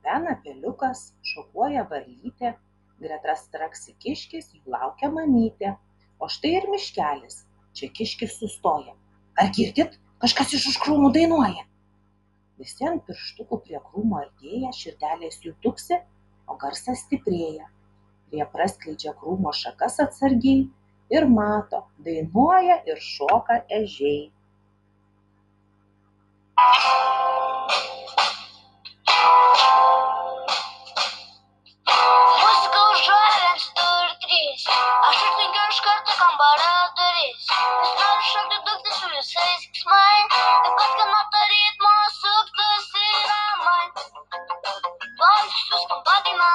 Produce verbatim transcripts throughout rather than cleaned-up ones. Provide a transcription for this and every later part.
tipena peliukas, šokuoja varlytė, greta straksi kiškis, jų laukia mamytė. O štai ir miškelis, čia kiškis sustoja. Ar girdit, kažkas iš už krūmų dainuoja? Visi ant pirštukų prie krūmo artėja, širdelės jų tuksi, o garsas stiprėja. Prie praskleidžia krūmo šakas atsargiai ir mato, dainuoja ir šoka ežiai. Muzika užuoja viens, du ir trys. Aš atlenkiu iš karto kambario duris. Nes noriu šokti dukti su visais keiksmai. Taip kad kanota ritmo suktųsi ramai. Valsiu skamba daina.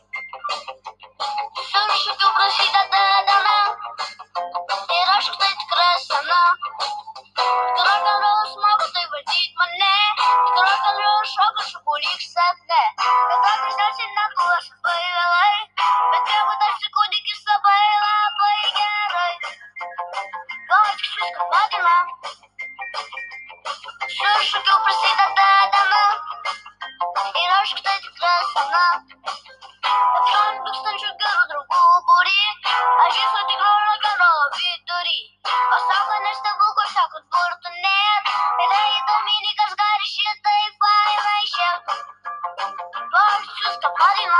Su šokiu prasideda diena. Ir aš tai tikra sena. Tik rokenrol smagu tai valdyt mane. Tik rokenrol šoku šoku lyg sapne. Bet ką dažniausiai negu aš labai vėlai. Bet jeigu dar si kūdikis labai labai gerai. Valsiu skamba daina. Su šokiu prasideda diena. Ir aš tai tikra sena. Apšant tūkstančių gerų draugų būrį. Aš esu tikro rokenrolo vidury. O sako ne stebukų, sako burtų net. Bet eidami kas gali šitai fainai šiek. Valsiu skamba daina.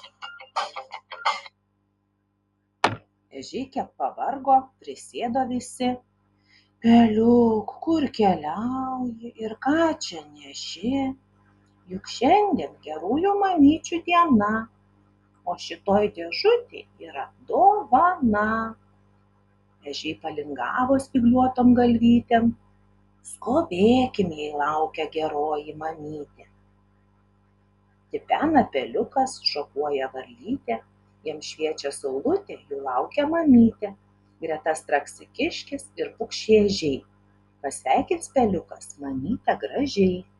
Ežiai kiek pavargo, prisėdo visi. Peliuk, kur keliauji ir ką čia neši? Juk šiandien gerųjų mamyčių diena, o šitoj dėžutėj yra dovana. Ežiai palingavo spygliuotom galvytėm. Skubėkim, jei laukia geroji mamytė. Tipena peliukas, šokuoja varlytė, jiems šviečia saulutė, jų laukia mamytė. Greta straksi kiškis ir pukšė ežiai. Pasveikins peliukas mamytę gražiai.